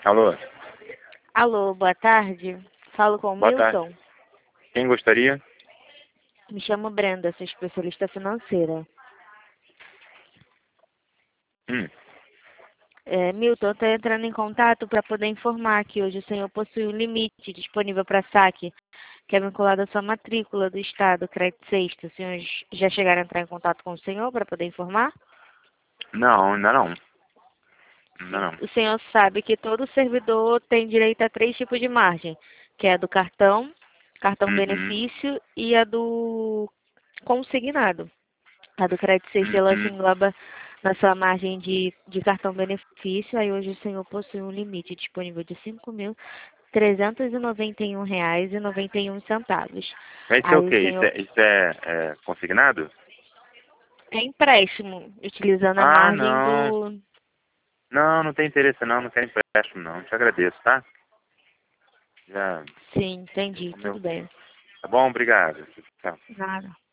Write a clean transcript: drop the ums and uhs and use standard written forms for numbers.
Alô, Alô, boa tarde. Falo com o boa tarde. Milton. Quem gostaria? Me chamo Brenda, sou especialista financeira. Hum. Milton, eu estou entrando em contato para poder informar que hoje o senhor possui um limite disponível para saque, que é vinculado à sua matrícula do Estado, crédito sexto. Os senhores já chegaram a entrar em contato com o senhor para poder informar? Não, ainda não. Ainda Sim. não. O senhor sabe que todo servidor tem direito a 3 tipos de margem, que é a do cartão, cartão Uhum. benefício e a do consignado. A do crédito 6 ela se Uhum. engloba na sua margem de cartão benefício. Aí hoje o senhor possui um limite disponível de R$ 5.391,91. Isso é o Aí o quê? senhor Isso é consignado? é empréstimo, utilizando a Ah, margem não. do... Não, não tem interesse não. Não quero empréstimo não. Te agradeço, tá? Já. Sim, entendi, O meu. tudo bem. Tá bom? Obrigado. Tchau. Nada.